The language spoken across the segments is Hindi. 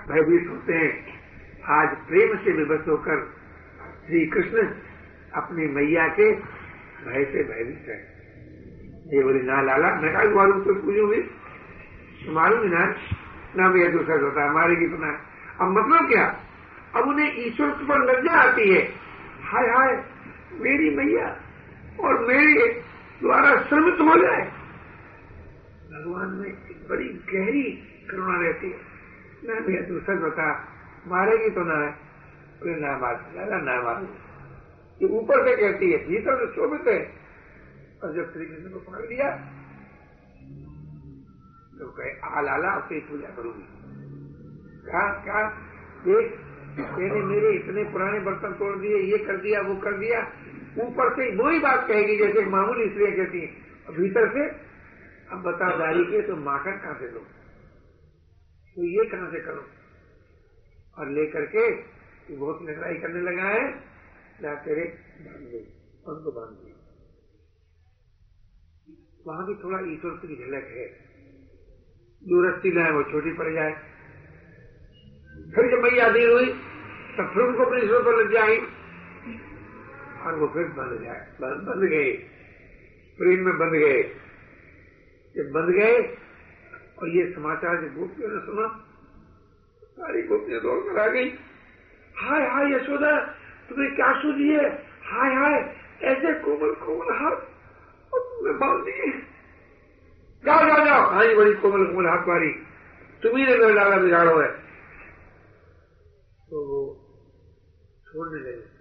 भयभीत होते हैं। आज प्रेम से विवश होकर श्री कृष्ण अपनी मैया के भय से भयभीत है। ये बोली ना लाला, मैं कहा मालूम तो पूछूंगी, मालूम ही ना भैया दूसरा होता है, मारेगी तो ना। अब मतलब क्या, अब उन्हें ईश्वर पर लज्जा आती है, हाय हाय मेरी मैया और मेरे द्वारा श्रमित हो जाए। भगवान में एक बड़ी गहरी करुणा रहती है। ना भैया दूसरा बता, मारेगी तो ना है, बोले ना मार, ना मारू। ये ऊपर से कहती है, भीतर से शोभित है। और जब श्री कृष्ण को पकड़ लिया तो कहे आ लाला उसकी पूजा करूंगी। कहा देख मैंने मेरे इतने पुराने बर्तन तोड़ दिए, ये कर दिया वो कर दिया। ऊपर से वही बात कहेगी जैसे मामूली स्त्रियां कहती हैं, और भीतर से अब बता दारी के तो माखन कहां से लो, तो ये कहां से करो। और लेकर के बहुत लड़ाई करने लगा है, जा तेरे बांध दो, उनको बांध दिया। वहां भी थोड़ा ईश्वर की झलक है, दूरस्थी न है वो छोटी पड़ जाए। फिर जब मैया अधीर हुई तब फिर उनको अपने ईश्वर पर लग जाए और वो फिर बंध गए, प्रेम में बंध गए। जब बंध गए और ये समाचार जब गोपियों ने सुना, सारी गोपियां दौड़ कर आ गई, हाय हाय यशोदा तुम्हें क्या सूझी है, हाय हाय ऐसे कोमल कोमल हाथ तुमने बांध दिए, जाओ जाओ जाओ, हाँ जी बड़ी कोमल कोमल हाथ मारी, तुम्ही ने मेरा लाला बिगाड़ो है। तो वो छोड़ने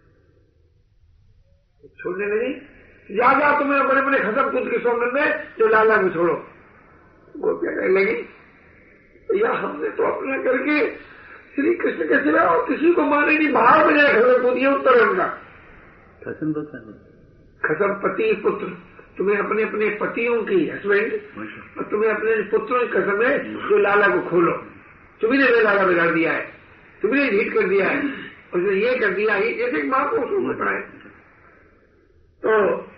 लगी, जा जा तुम्हें बड़े बड़े खसम खुद के सौंदर्य में जो लाला को छोड़ो। वो क्या कहने लगी, या हमने तो अपना करके श्री कृष्ण के सिवा और किसी को माने नहीं, बाहर में जाए खसम खुद, ये उत्तर उनका। खसम पति पुत्र, तुम्हें अपने अपने पतियों की हस्बैंड और तुम्हें अपने पुत्रों की कसम है जो लाला को खोलो, तुम्ही ने लाला बिगाड़ दिया है, तुमने ढीठ कर दिया है, उसने ये कर दिया है, जैसे मां को उसको पड़ा है। तो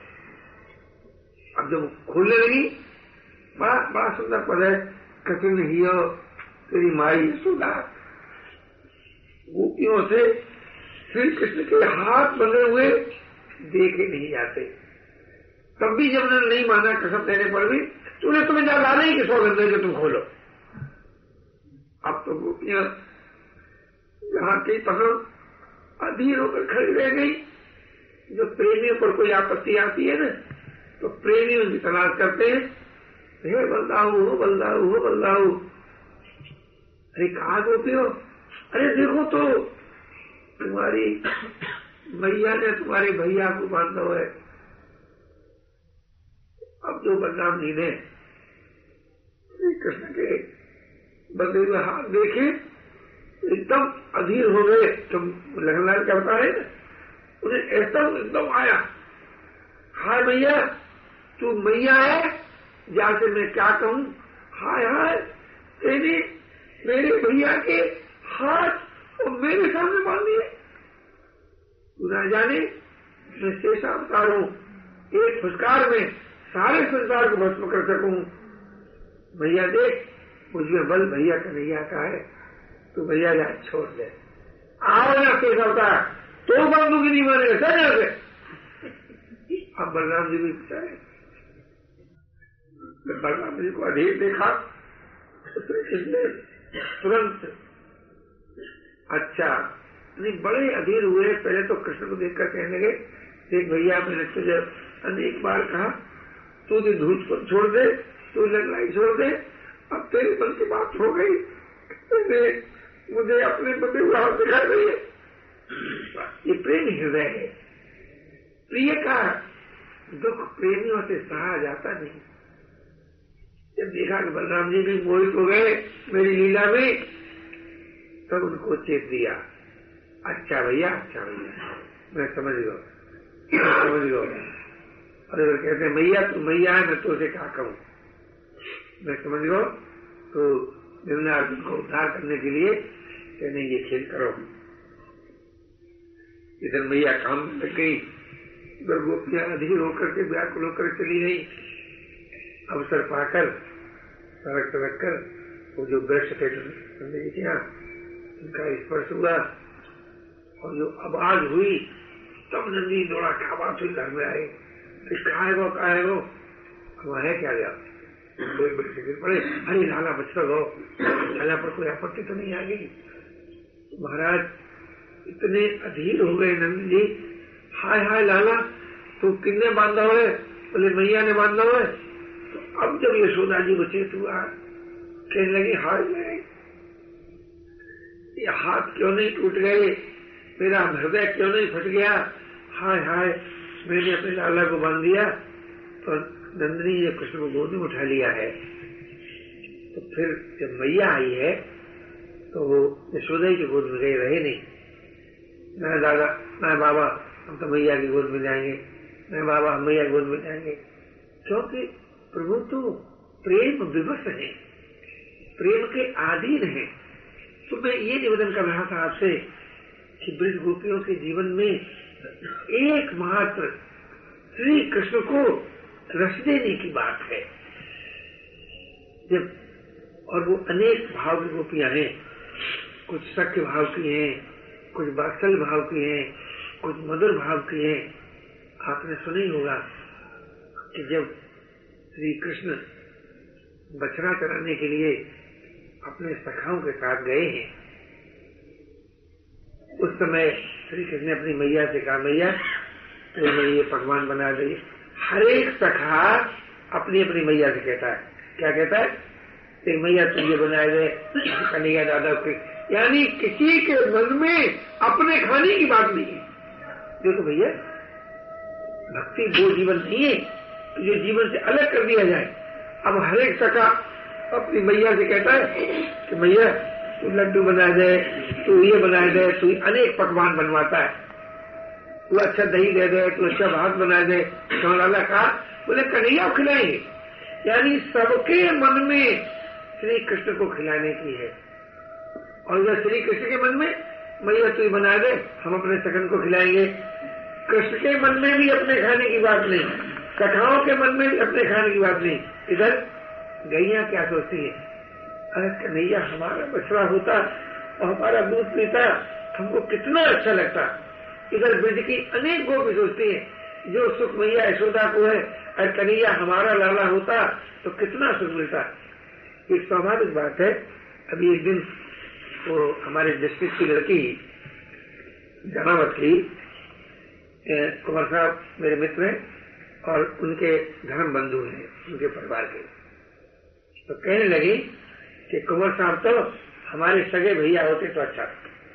अब जब खोलने लगी, बड़ा सुंदर पद है, कृष्ण ही तेरी माई यशोदा गोपियों से श्री कृष्ण के हाथ बंधे हुए देखे नहीं जाते। तब भी जब उन्होंने नहीं माना कसम देने पर भी, तो उन्हें तुम्हें जा लाना ही कि सौगंध है जो तुम खोलो। अब तो गोपियां जहां की पसंद अधीर होकर खड़ी रह गई। जो प्रेमियों पर कोई आपत्ति आती है ना, तो प्रेमियों की तलाश करते हैं, हे बलदाऊ हो बलदाऊ हो बलदाऊ। अरे कहा गोपी हो, अरे देखो तो तुम्हारी मैया ने तुम्हारे भैया को बांधा है। अब जो बलराम जी ने श्री कृष्ण के बंधे हुए हाथ देखे एकदम अधीर हो गए। तुम लखनलाल क्या बता रहे ना, उन्हें एकदम आया, हाय भैया तू मैया है, जैसे मैं क्या कहूं, हाय हाय तेरी मेरे भैया के हाथ और मेरे सामने बांध दिए। तू ना जाने मैं शेषावतार हूं, एक फुसकार में सारे संसार को भस्म कर सकूं। भैया देख मुझमें बल भैया का नहीं आता है, तो भैया जा छोड़ दे, आओ ना शेषावतार, तो बंधु की नहीं मानेगा सर से। अब बलराम जी भी बेचारे, बलराम जी को अधीर देखा इसने तुरंत अच्छा नहीं, बड़े अधीर हुए। पहले तो कृष्ण को देखकर कहने लगे, देख भैया मैंने तुझे अनेक बार कहा तू धूत को छोड़ दे, तू लड़ाई छोड़ दे, अब तेरे मन की बात हो गई, मुझे अपने बंधे हुए हाथ दिखा रही है। ये प्रेम हृदय है। प्रिय का दुख प्रेमियों से सहा जाता नहीं। जब देखा कि बलराम जी भी मोहित हो गए मेरी लीला में, तब उनको चेत दिया, अच्छा भैया मैं समझ गया। अरे वो कहते हैं मैया तू मैया है, मैं तो उसे क्या कहूं, मैं समझ गया। तो निर्णय अर्जुन को उद्धार करने के लिए कहने ये खेल करो। इधर मैया काम में लग गई, उधर गोपियां अधीर होकर के व्याकुल होकर चली गई। अवसर पाकर सड़क कर वो जो वृक्ष थे उनका स्पर्श हुआ और जो आवाज हुई तब नंदी दौड़ा, क्या बात हुई, घर में आए, कहा है वो वह है क्या गया, गिर पड़े, अरे लाला बचता गो, लाला पर कोई आपत्ति तो नहीं आ गई। महाराज इतने अधीर हो गए नंद जी, हाय हाय लाला तू किसने बांधा हुआ है? बोले मैया ने बांधा हुआ है। तो अब जब यशोदा जी को चेत हुआ, कहने लगी हाय ये हाथ क्यों नहीं टूट गए, मेरा हृदय क्यों नहीं फट गया, हाय हाय मैंने अपने लाला को बांध दिया। तो नंदिनी ने कृष्ण को गोद में उठा लिया है। तो फिर जब मैया आई है तो वो यशोदा जी की गोद में गए रहे नहीं, मैं दादा मैं बाबा हम तो मैया की गोद में जाएंगे, मैं बाबा हम मैया की गोद में जाएंगे, क्योंकि प्रभु तो प्रेम विवश है, प्रेम के आधीन है। तो मैं ये निवेदन कर रहा था आपसे कि ब्रज गोपियों के जीवन में एकमात्र श्री कृष्ण को रस देने की बात है। जब और वो अनेक भाव की गोपियां हैं, कुछ सख्य भाव की हैं, कुछ वात्सल भाव की हैं, कुछ मधुर भाव की हैं। आपने सुना ही होगा कि जब श्री कृष्ण बछड़ा चराने के लिए अपने सखाओं के साथ गए हैं, उस समय श्री कृष्ण ने अपनी मैया से कहा, मैया तो मैं ये पकवान बना दे। हर एक सखा अपनी अपनी मैया से कहता है, क्या कहता है, एक मैया तू ये बनाए दे, कन्हैया दादा के, यानी किसी के मन में अपने खाने की बात नहीं है। देखो भैया भक्ति वो जीवन नहीं है जो जीवन से अलग कर दिया जाए। अब हर एक सखा अपनी मैया से कहता है कि मैया तू लड्डू बना दे, तू ये बना दे, तू अनेक पकवान बनवाता है, तू अच्छा दही दे दे, तू अच्छा भात बना दे। लाला कहा, बोले कन्हैया खिलाएंगे, यानी सबके मन में श्री कृष्ण को खिलाने की है। और जब श्री कृष्ण के मन में मैया तू बना दे, हम अपने सखन को खिलाएंगे। कृष्ण के मन में भी अपने खाने की बात नहीं, सखाओं के मन में भी अपने खाने की बात नहीं। इधर गैया क्या सोचती है, अरे कन्हैया हमारा बछड़ा होता और हमारा दूध पीता, हमको कितना अच्छा लगता। इधर ब्रज की अनेक गोपी सोचती है, जो सुख मैया यशोदा को है, अरे कन्हैया हमारा लाला होता तो कितना सुख मिलता। एक स्वाभाविक बात है। अभी एक दिन वो हमारे डिस्ट्रिक्ट की लड़की जनावत की, कुमार साहब मेरे मित्र हैं और उनके धर्म बंधु हैं, उनके परिवार के, तो कहने लगी कि कुमार साहब तो हमारे सगे भैया होते तो अच्छा।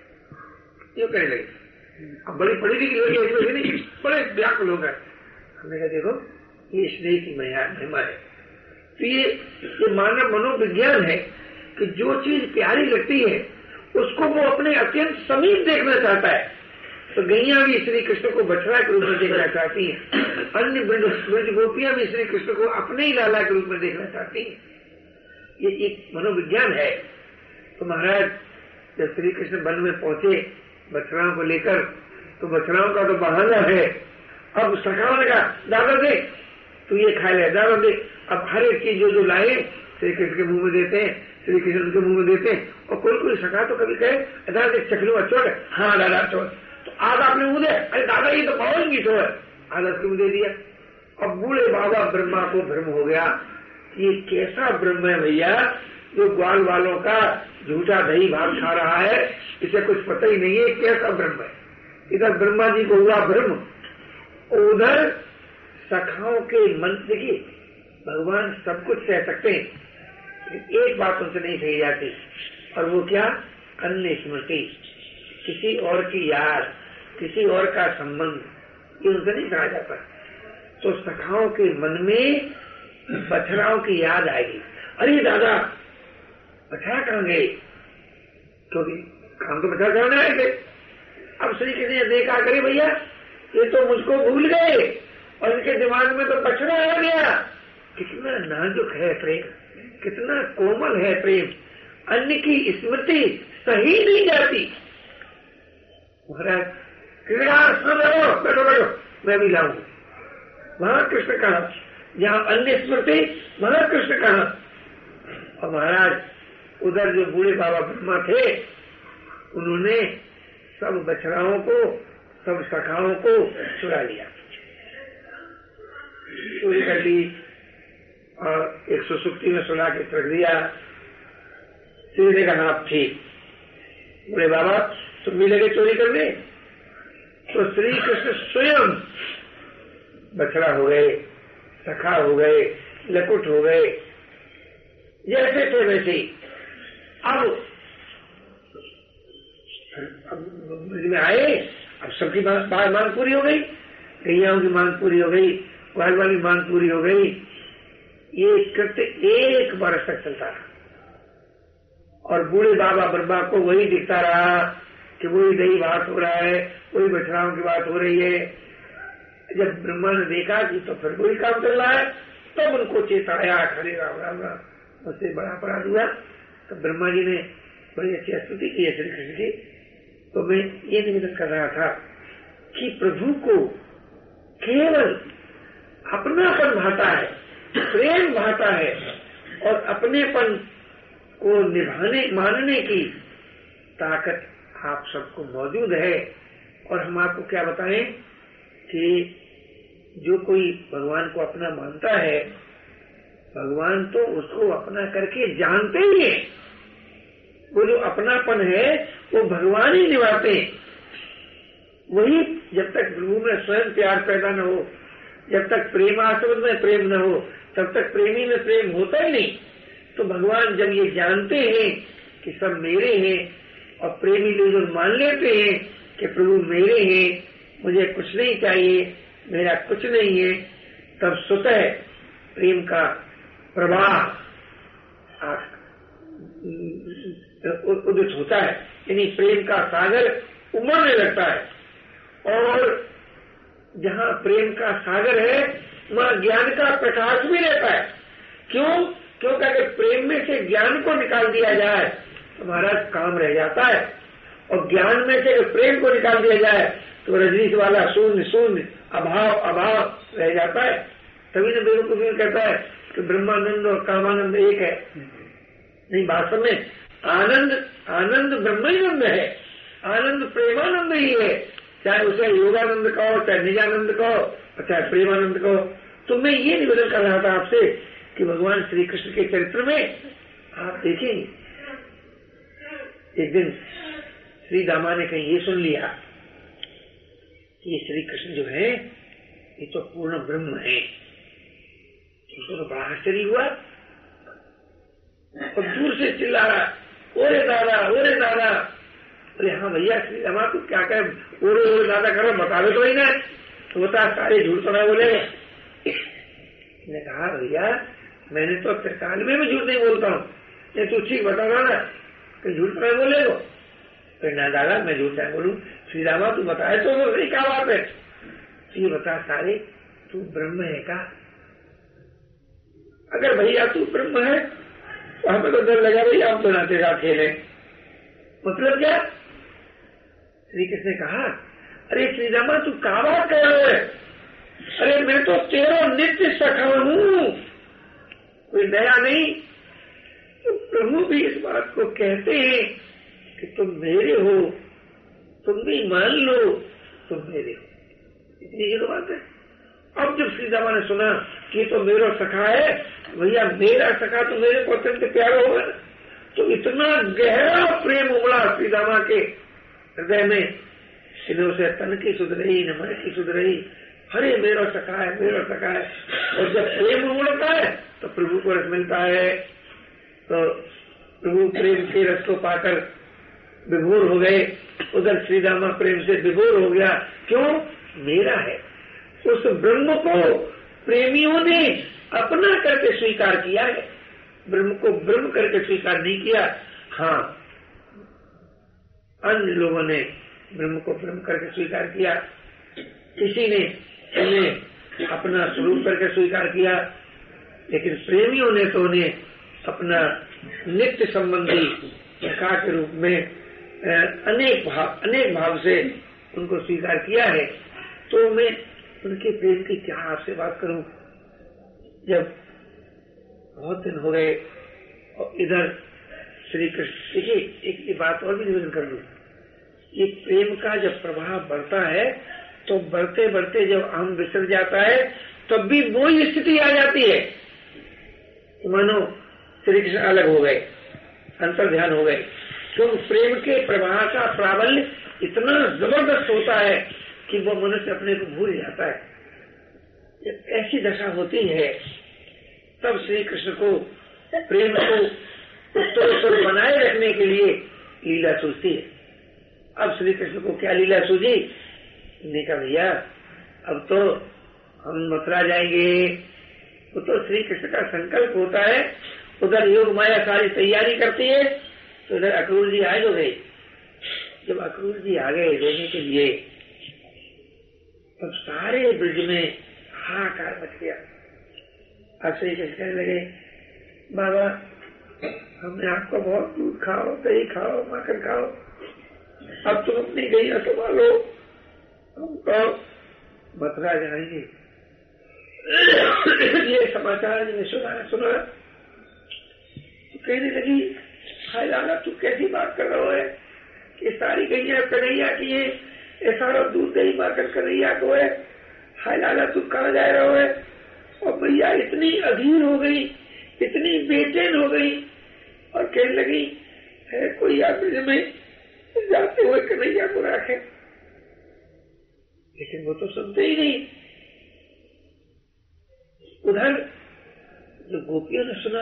ये कहने लगी। अब बड़ी पढ़ी लिखी लड़की नहीं, बड़े व्याकुल हो गए। हमने कहा देखो ये स्नेह की महिमा है। तो ये मानव मनोविज्ञान है कि जो चीज प्यारी लगती है उसको वो अपने अत्यंत समीप देखना चाहता है। तो गैया भी श्री कृष्ण को बछड़ा के रूप में देखना चाहती है, अन्य ब्रज गोपियां भी श्री कृष्ण को अपने ही लाला के रूप में देखना चाहती है। ये एक मनोविज्ञान है। तो महाराज जब श्री कृष्ण वन में पहुंचे बछड़ाओं को लेकर, तो बछड़ाओं का तो बहाना है। अब सखाओं ने कहा दादा दे तू ये खा ले, दादा दे। अब हर एक चीज जो लाए श्री कृष्ण के मुंह में देते हैं, श्री कृष्ण उनके मुंह में देते हैं। और कोई सखा तो कभी कहे दादा चखलू अच्छोट, हाँ दादा छोड़, तो आधा अपने मुंह दे, अरे दादा ये तो पावन की छोड़, आधा उसके मुंह दे दिया। अब बूढ़े बाबा ब्रह्मा को भ्रम हो गया, ये कैसा ब्रह्म है भैया जो ग्वाल वालों का झूठा दही भात खा रहा है, इसे कुछ पता ही नहीं है कैसा ब्रह्म है। इधर ब्रह्मा जी को हुआ भ्रम, उधर सखाओं के मन से भगवान सब कुछ सह सकते हैं, लेकिन एक बात उनसे नहीं कही जाती, और वो क्या, अन्य स्मृति, किसी और की याद, किसी और का संबंध, ये उनसे नहीं कहा जाता। तो सखाओं के मन में बछड़ाओं की याद आएगी, अरे दादा बछड़ा कहाँ गए, क्योंकि काम तो बछड़ा चढ़ाने आए थे। अब श्री कृष्ण ने देखा, करे भैया ये तो मुझको भूल गए और इनके दिमाग में तो बछड़ा आ गया। कितना नाजुक है प्रेम, कितना कोमल है प्रेम, अन्य की स्मृति सही नहीं जाती। महाराज कृष्ण बैठो बैठो मैं भी लाऊंगा, वहां कृष्ण कहा, जहां अन्य स्मृति वहां कृष्ण कहा। और महाराज उधर जो बूढ़े बाबा ब्रह्मा थे उन्होंने सब बछड़ाओं को, सब सखाओं को चुरा लिया, चोरी कर ली और एक सुसुप्ति में सुला के रख दिया। श्री ने कहा आप ठीक, बोले बाबा तुम भी लगे चोरी करने? तो श्री कृष्ण स्वयं बछड़ा हो गए, सखा हो गए, लकुट हो गए, जैसे थे वैसे ही। अब में आए, अब सबकी मांग पूरी हो गई, गैयाओं की मांग पूरी हो गई, ग्वाल वाली मांग पूरी हो गई। ये कृत्य 1 वर्ष तक चलता रहा और बूढ़े बाबा ब्रह्मा को वही दिखता रहा कि वही दही बात हो रहा है, वही बछड़ाओं की बात हो रही है। जब ब्रह्मा ने देखा कि तो फिर वही काम चल रहा है, तब उनको चेताया, खड़े राम राम राम, मुझसे बड़ा अपराध हुआ। तो ब्रह्मा जी ने बड़ी अच्छी स्तुति की है श्री कृष्ण की। तो मैं ये निवेदन कर रहा था कि प्रभु को केवल अपनापन भाता है, प्रेम भाता है और अपनेपन को निभाने मानने की ताकत आप सबको मौजूद है। और हम आपको क्या बताएं कि जो कोई भगवान को अपना मानता है, भगवान तो उसको अपना करके जानते ही है। वो जो अपनापन है वो भगवान ही निभाते हैं। वही जब तक प्रभु में स्वयं प्यार पैदा न हो, जब तक प्रेमास्पद में प्रेम न हो, तब तक प्रेमी में प्रेम होता ही नहीं। तो भगवान जब ये जानते हैं कि सब मेरे हैं और प्रेमी लोग मान लेते हैं कि प्रभु मेरे हैं, मुझे कुछ नहीं चाहिए, मेरा कुछ नहीं है, तब स्वतः प्रेम का प्रवाह उदित होता है, यानी प्रेम का सागर उमड़ने लगता है। और जहाँ प्रेम का सागर है वहाँ ज्ञान का प्रकाश भी रहता है। क्यों? क्योंकि अगर प्रेम में से ज्ञान को निकाल दिया जाए तो महाराज काम रह जाता है, और ज्ञान में से अगर प्रेम को निकाल दिया जाए तो रजनीश वाला शून्य शून्य अभाव अभाव रह जाता है। तभी तो बेवकूफ कहता है कि ब्रह्मानंद और कामानंद एक है। नहीं, वास्तव में आनंद आनंद ब्रह्मानंद है, आनंद प्रेमानंद ही है। चाहे उसे योगानंद कहो, चाहे निजानंद कहो, चाहे प्रेमानंद कहो। तो मैं ये निवेदन कर रहा था आपसे कि भगवान श्री कृष्ण के चरित्र में आप देखेंगे, एक दिन श्री दामा ने कहीं ये सुन लिया कि ये श्री कृष्ण जो है ये तो पूर्ण ब्रह्म है। उसको तो बड़ा आश्चर्य हुआ और दूर से चिल्ला रहा, ओरे दादा ओरे दादा। अरे हाँ भैया श्री दामा तू क्या कह ओरे ओरे दादा करो, बता दो तो ही ना, तो बता सारे झूठ तो ना बोले। मैंने कहा भैया मैंने तो त्रिकाल में भी झूठ नहीं बोलता हूँ, ये तू ठीक बता रहा ना कि झूठ तो नहीं बोलेगा। तो ना दादा मैं झूठ नहीं बोलूँ, श्री रामा तू बताए तो सही क्या बात है। तो ये बता सारे तू ब्रह्म है का? अगर भैया तू ब्रह्म है तो हमें तो डर लगा भैया हम तो ना तेरे साथ खेले। मतलब क्या? श्री कृष्ण ने कहा अरे श्री रामा तू क्या बात कर रहे है? अरे मैं तो तेरा नित्य सखा हूँ, कोई नया नहीं। तो प्रभु भी इस बात को कहते हैं कि तुम मेरे हो, तुम भी मान लो तुम मेरे हो। इतनी ही तो बात है। अब जब श्री दामा ने सुना कि तो मेरा सखा है, भैया मेरा सखा तो मेरे को अत्यंत प्यारा होगा, तो इतना गहरा प्रेम उमड़ा श्री दामा के हृदय में, सिनों से तन की सुध रही न मन की सुध रही, अरे मेरा सखा है मेरा सखा है। और जब प्रेम उमड़ता है तो प्रभु को रस मिलता है। तो प्रभु प्रेम के रस को पाकर विभोर हो गए, उधर श्री दामा प्रेम से विभोर हो गया। क्यों? मेरा है। उस ब्रह्म को प्रेमियों ने अपना करके स्वीकार किया है, ब्रह्म को ब्रह्म करके स्वीकार नहीं किया। हाँ, अन्य लोगों ने ब्रह्म को ब्रह्म करके स्वीकार किया, किसी ने उन्हें अपना स्वरूप करके स्वीकार किया, लेकिन प्रेमियों ने तो उन्हें अपना नित्य संबंधी सखा के रूप में अनेक भाव से उनको स्वीकार किया है। तो मैं उनके प्रेम की क्या आपसे बात करूं, जब बहुत दिन हो गए। और इधर श्री कृष्ण, देखिए एक बात और भी निवेदन कर लूं, ये प्रेम का जब प्रभाव बढ़ता है तो बढ़ते बढ़ते जब अहम विसर जाता है तब भी वही स्थिति आ जाती है कि मानो श्री कृष्ण अलग हो गए, अंतर ध्यान हो गए। क्योंकि प्रेम के प्रवाह का प्राबल्य इतना जबरदस्त होता है कि वो मनुष्य अपने को भूल जाता है। जब ऐसी दशा होती है तब श्री कृष्ण को प्रेम को उत्तरोत्तर बनाए रखने के लिए लीला सूझती है। अब श्री कृष्ण को क्या लीला सूझी? ने कहा भैया अब तो हम मथुरा जाएंगे। वो तो श्री कृष्ण का संकल्प होता है। उधर योग माया सारी तैयारी करती है तो इधर अक्रूर जी आए हो गए। जब अक्रूर जी आ गए देने के लिए तब सारे ब्रिज में हाहाकार मच गया। अब श्री कृष्ण कहने लगे बाबा हमने आपको बहुत दूध खाओ, दही खाओ, माखन खाओ, अब तुम अपनी गैया संभालो, हम तो मथुरा जाएंगे। ये समाचार मैंने सुना तो कहने लगी हाय लाला तू कैसी बात कर रहा है कि सारी गैया कन्हैया की है, सारा दूध दही माखन कन्हैया को है। हाय लाला तू कहाँ जा रहा है? और भैया इतनी अधीर हो गई, इतनी बेचैन हो गई और कहने लगी है कोई आदमी में जाते हुए कन्हैया को रखे। लेकिन वो तो सुनते ही नहीं। उधर जो गोपियों ने सुना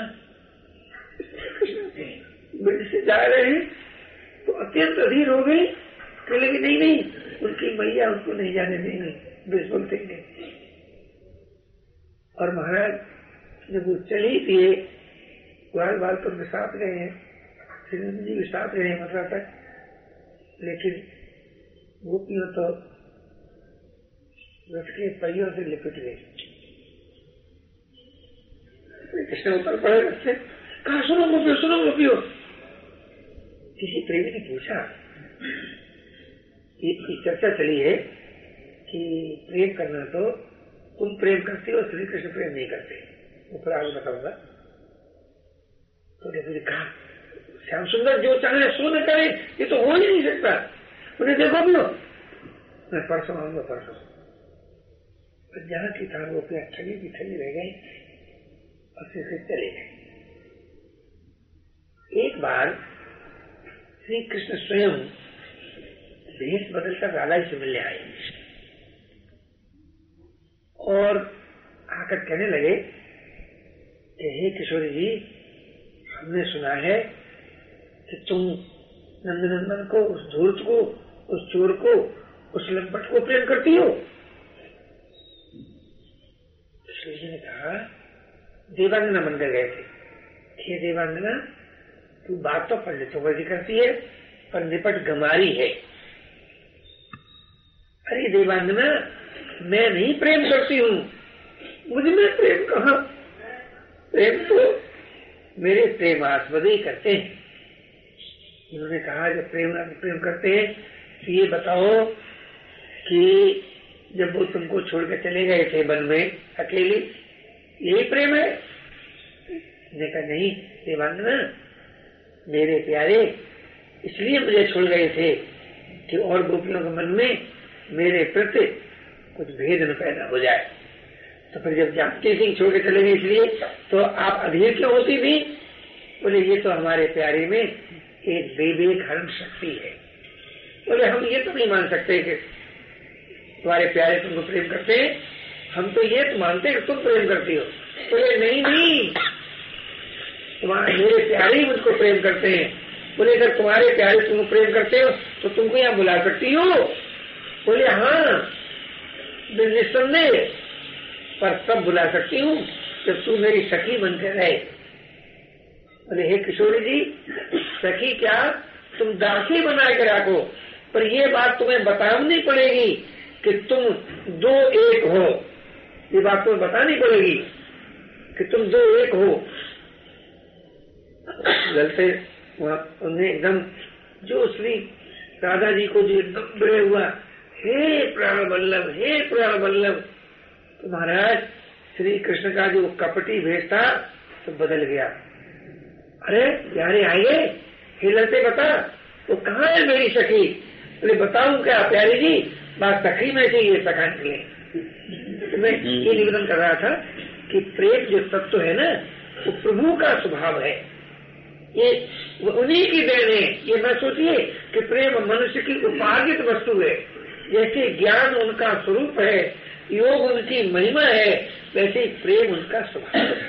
ब्रिज से जा रहे हैं तो अत्यंत अधीर हो गई। कहने लगी नहीं नहीं उनकी मैया उनको नहीं जाने देंगे, ब्रिज बोलते नहीं। और महाराज जब वो चली थी ग्वाल बाल तो साथ गए हैं, श्रीनंद जी भी साथ गए हैं मथुरा तक, लेकिन गोपियों तो रथ के पहियों से लिपट गए। कृष्ण उतर पड़े रथ से, कहा सुनो गोपियों। किसी प्रेमी ने पूछा, एक चर्चा चली है कि प्रेम करना तो तुम प्रेम करती हो, श्री कृष्ण प्रेम नहीं करते, वो फिर आगे बताऊंगा। तो ने कहा श्याम सुंदर जो चाहे सो न करे, ये तो हो ही नहीं सकता। उन्हें देखो भी हो, मैं परसों आऊंगा परसों। जहां की था वो ठगी की ठगी रह गई और फिर चले गए। एक बार श्री कृष्ण स्वयं भेष बदलकर राधा जी से मिलने आए और आकर कहने लगे कि हे किशोरी जी हमने सुना है कि तुम नंदनंदन को, उस धूर्त को, उस चोर को, उस लंपट को प्रेम करती हो। किशोरी जी ने कहा देवांगना बनकर गए थे। हे देवांगना तू बात तो पंडितों पर भी करती है पर निपट गमारी है। अरे देवांगना मैं नहीं प्रेम करती हूँ, मुझ में प्रेम कहाँ, प्रेम तो मेरे प्रेमास्पद ही करते हैं। उन्होंने कहा जब प्रेम करते हैं तो ये बताओ कि जब वो तुमको छोड़कर चले गए थे वन में अकेले, यही प्रेम है? ने कहा नहीं देवांगना मेरे प्यारे इसलिए मुझे छोड़ गए थे कि और गोपियों के मन में मेरे प्रति कुछ भेद न पैदा हो जाए। तो फिर जब जानकी सिंह छोड़ के चले गए इसलिए तो आप अधीर क्यों होती थी? बोले ये तो हमारे प्यारे में एक विवेक हरण शक्ति है। बोले हम ये तो नहीं मान सकते कि तुम्हारे प्यारे तुमको प्रेम करते हैं, हम तो ये तो मानते हैं कि तुम प्रेम करती हो। बोले नहीं तुम्हारे मेरे प्यारे ही मुझको प्रेम करते हैं। बोले अगर तुम्हारे प्यारे तुमको प्रेम करते हो तो तुमको यहाँ बुला सकती हो? बोले हाँ निस्संदेह, पर तब बुला सकती हूँ जब तू मेरी सखी बनकर रहे। बोले हे किशोरी जी सखी क्या तुम दासी बना के रखो, पर ये बात तुम्हें बतानी पड़ेगी कि तुम दो एक हो। ये बात तुम्हें बतानी पड़ेगी कि तुम दो एक हो। गलते उन्हें एकदम जो श्री राधा जी को जो एकदम बड़े हुआ, हे प्राण वल्लभ, हे प्राण वल्लभ। तो महाराज श्री कृष्ण का जो कपटी भेष था तो बदल गया। अरे प्यारे आइए, हे लड़ते बता तो कहाँ है मेरी सखी? बोले बताऊं क्या प्यारे जी, बात सखी में से ये सखा निकले। तो मैं ये निवेदन कर रहा था कि प्रेम जो तत्व है ना, वो प्रभु का स्वभाव है, ये उन्हीं की देन है। ये न सोचिए कि प्रेम मनुष्य की उपार्जित वस्तु है। जैसे ज्ञान उनका स्वरूप है, योग उनकी महिमा है, वैसे ही प्रेम उनका स्वभाव है।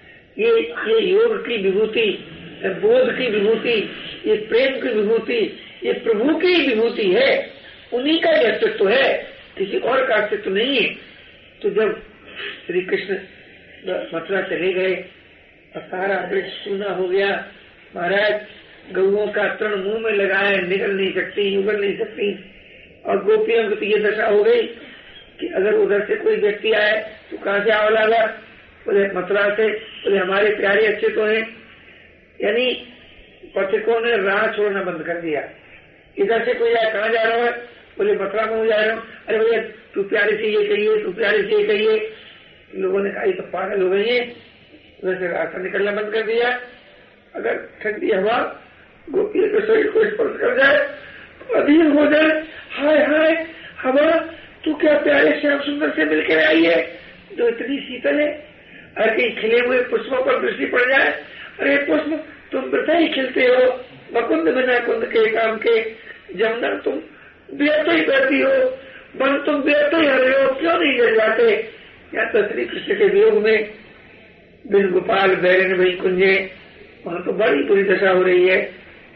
ये योग की विभूति, बोध की विभूति, ये प्रेम की विभूति, ये प्रभु की विभूति है, उन्हीं का अस्तित्व है, किसी और का अस्तित्व नहीं है। तो जब श्री कृष्ण मथुरा चले गए और सारा वृक्ष सूना हो गया, महाराज गौओं का तृण मुंह में लगाए, निकल नहीं सकती, उगल नहीं सकती, और गोपियों की ये दशा हो गई कि अगर उधर से कोई व्यक्ति आए तो कहाँ से आवा लगा, बोले मथुरा से, बोले हमारे प्यारे अच्छे तो हैं। यानी पथिकों ने राह छोड़ना बंद कर दिया। इधर से कोई आए, कहाँ जा रहा है, बोले मथुरा में जा रहा हूँ। अरे भैया तू प्यारे से ये कहिए, तू प्यारे से ये कहिए। लोगों ने कहा ये तो पागल हो गई है, उधर से रास्ता निकलना बंद कर दिया। अगर ठंडी हवा गोपियों के शरीर को स्पर्श कर जाए, अधीर हो जाए, हाय हाय हवा तू क्या प्यारे श्याम सुंदर से मिलकर आई है जो इतनी शीतल है। अरे कहीं खिले हुए पुष्पों पर दृष्टि पड़ जाए, अरे पुष्प तुम वृथा ही खिलते हो, मकुंद बिना कुंद के काम के, जमुना तुम व्यर्थ ही बहती हो, वन तुम व्यर्थ ही हरे हो, क्यों नहीं गिर जाते। या तो श्री कृष्ण के वियोग में बिन गोपाल बैरन वही कुंजे, वहां तो बड़ी बुरी दशा हो रही है।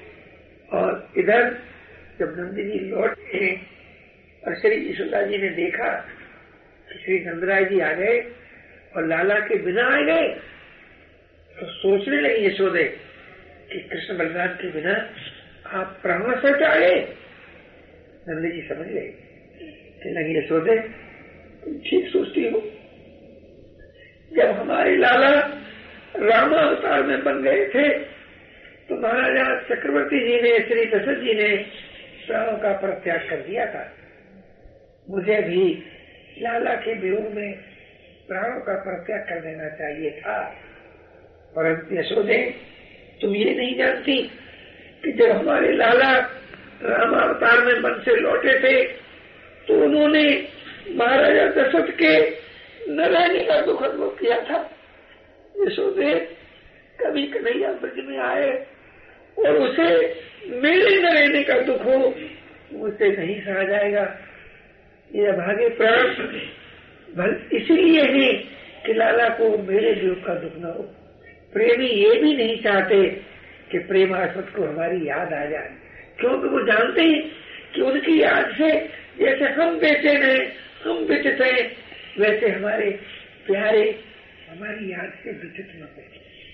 और इधर जब नंदी जी लौटे हैं और श्री यशोदा जी ने देखा कि श्री नंदराय जी आ गए और लाला के बिना आ गए, तो सोचने लगी यशोदे कि कृष्ण बलराम के बिना आप प्राण से आ गए। नंदी जी समझ गए कि लगी यशोदे ठीक सोचती हो, जब हमारे लाला रामा अवतार में बन गए थे तो महाराजा चक्रवर्ती जी ने, श्री दशरथ जी ने प्राणों का परित्याग कर दिया था। मुझे भी लाला के वियोग में प्राणों का परित्याग कर देना चाहिए था, परंतु यशोदे तुम ये नहीं जानती कि जब हमारे लाला राम अवतार में मन से लौटे थे तो उन्होंने महाराजा दशरथ के न रहने का दुख अनुभव किया था। यशोदे कभी कन्हैया ब्रज में आए और उसे मेरे न रहने का दुख हो, मुझसे नहीं सहा जाएगा। ये भागे प्राण इसीलिए है कि लाला को मेरे वियोग का दुख न हो। प्रेमी ये भी नहीं चाहते कि प्रेमास्पद को हमारी याद आ जाए, क्योंकि वो जानते हैं कि उनकी याद से जैसे हम बेचैन हैं, हम व्यथित हैं, वैसे हमारे प्यारे हमारी याद से व्यथित न हो।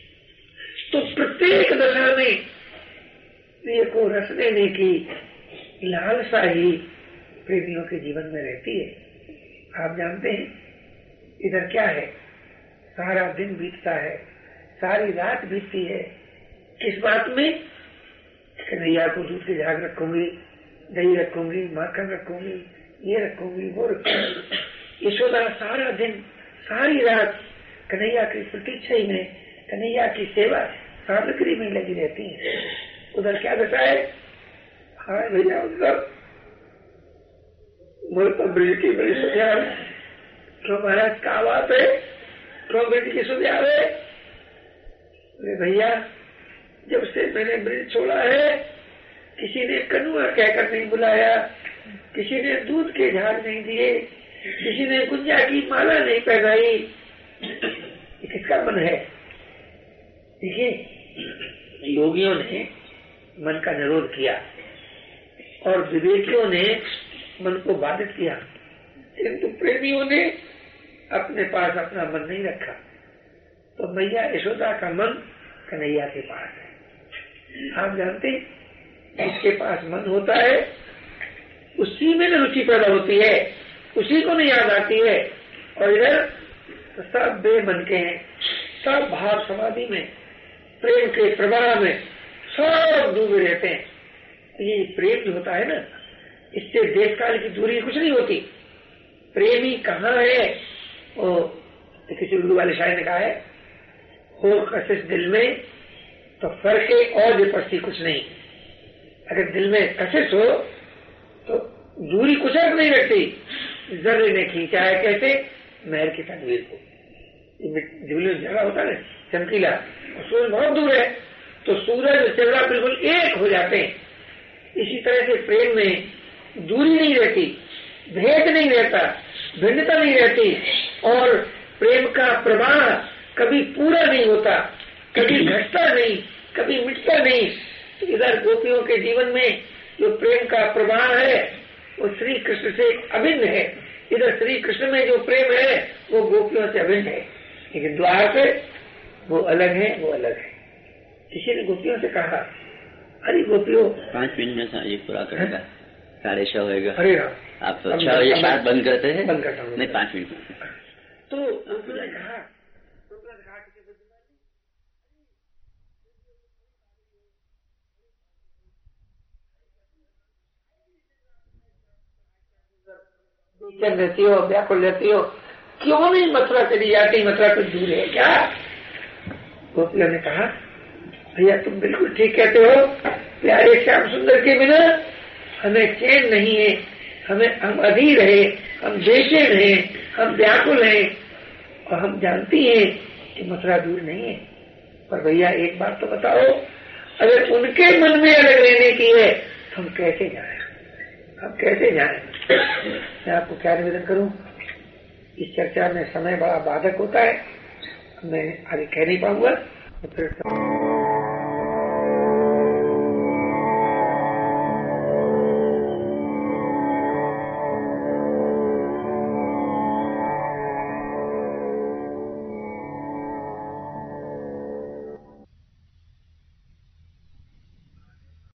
तो प्रत्येक दशा में प्रिय को रस देने की लालसा ही प्रेमियों के जीवन में रहती है। आप जानते हैं इधर क्या है, सारा दिन बीतता है, सारी रात बीतती है, किस बात में, कन्हैया को दूध के झाग रखूंगी, दही रखूंगी, माखन रखूंगी, ये रखूंगी, वो रखूंगी। यशोदा सारा दिन सारी रात कन्हैया की प्रतीक्षा में, कन्हैया की सेवा सामग्री में लगी रहती है। उधर क्या दशा है, हाँ भैया उधर मुझे तो ब्रिज की बड़ी सुझा है, क्यों महाराज क्या बात है, क्यों ब्रिज की सुझा है। भैया जब से मैंने ब्रिज छोड़ा है, किसी ने कनुआ कहकर नहीं बुलाया, किसी ने दूध के झाग नहीं दिए, किसी ने गुंजा की माला नहीं पहनाई। ये किसका मन है? देखिए, योगियों ने मन का निरोध किया और विवेकियों ने मन को बाधित किया, किंतु प्रेमियों ने अपने पास अपना मन नहीं रखा। तो मैया यशोदा का मन कन्हैया के पास है। आप जानते जिसके पास मन होता है उसी में रुचि पैदा होती है, उसी को नहीं याद आती है। और इधर तो सब बेमन के हैं, सब भाव समाधि में, प्रेम के प्रवाह में सब डूबे रहते हैं। ये प्रेम जो होता है ना, इससे देश काल की दूरी कुछ नहीं होती। प्रेमी कहाँ है, वो किसी उर्दू वाले शायर ने कहा है, हो कशिश दिल में तो फर्क और विपस्ती कुछ नहीं। अगर दिल में कशिश हो तो दूरी कुछ अर्थ नहीं रखती। जर्रे ने खींचा है कैसे? महल की तस्वीर को। झूले झगड़ा होता है चमकीला, सूरज बहुत दूर है तो सूरज और चंद्रमा बिल्कुल एक हो जाते हैं। इसी तरह से प्रेम में दूरी नहीं रहती, भेद नहीं रहता, भिन्नता नहीं रहती, और प्रेम का प्रवाह कभी पूरा नहीं होता, कभी घटता नहीं, कभी मिटता नहीं। तो इधर गोपियों के जीवन में जो प्रेम का प्रवाह है वो श्री कृष्ण से अभिन्न है, इधर श्री कृष्ण में जो प्रेम है वो गोपियों से अभिन्न है। लेकिन द्वार पे वो अलग है, वो अलग है। किसी ने गोपियों से कहा, अरे गोपियों 5 मिनट में ये पूरा करेगा, 6:30 होगा। अरे आप तो 6 बंद करते हैं? बंद करता हूँ। नहीं, 5 मिनट। तो उन्होंने कहा रहती हो, व्याकुल रहती हो, क्यों नहीं मथुरा चली जाती? मथुरा कुछ दूर है क्या? गोपियों ने कहा, भैया तुम बिल्कुल ठीक कहते हो, प्यारे श्याम सुंदर के बिना हमें चैन नहीं है, हम अधीर है, हम बेचैन हैं, हम व्याकुल हैं, और हम जानती हैं कि मथुरा दूर नहीं है। पर भैया एक बात तो बताओ, अगर उनके मन में अलग रहने की है तो हम कैसे जाएं? हम कैसे जाएं? मैं आपको क्या निवेदन करूं, इस चर्चा में समय बड़ा बाधक होता है, मैं आगे कह नहीं पाऊंगा। तो फिर